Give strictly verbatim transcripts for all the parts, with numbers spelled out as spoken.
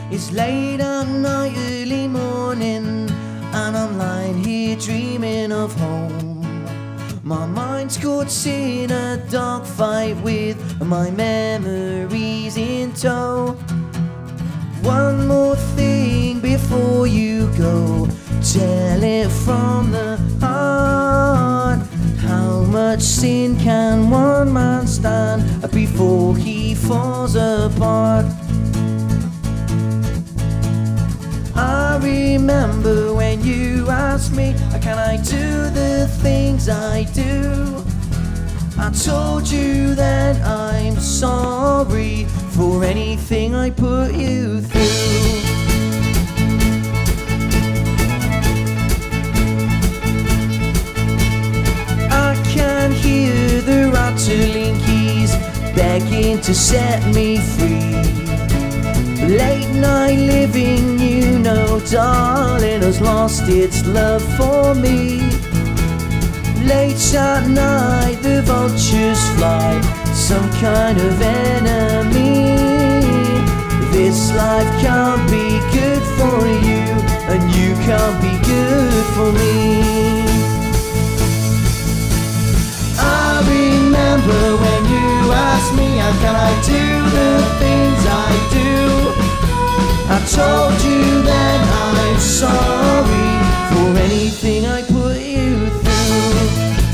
It's late at night, early morning, and I'm lying here dreaming of home. My mind's caught in a dog fight with my memories in tow. One more thing before you go, tell it from the heart. How much sin can one man stand before he falls apart? I remember when you asked me, can I do the things I do? I told you that I'm sorry for anything I put you through. I can hear the rattling keys begging to set me free. Late night living, you know, darling, has lost its love for me. Late at night, the vultures fly, some kind of enemy. This life can't be good for you, and you can't be good for me. I remember when you asked me, how can I do the things I do? I told you that I'm sorry for anything I put you through.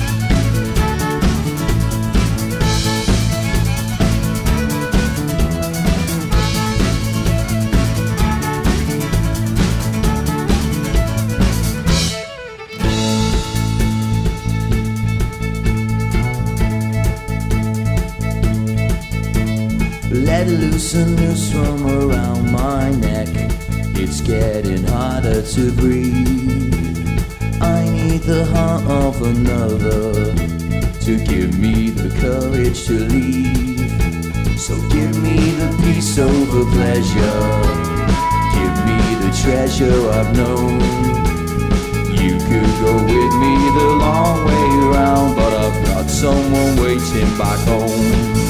Let loose a noose from around my neck. It's getting harder to breathe. I need the heart of another to give me the courage to leave. So give me the peace over pleasure, give me the treasure I've known. You could go with me the long way round, but I've got someone waiting back home.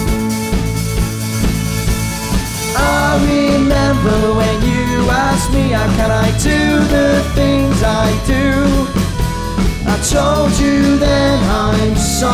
I remember when you asked me, how can I do the things I do? I told you then I'm sorry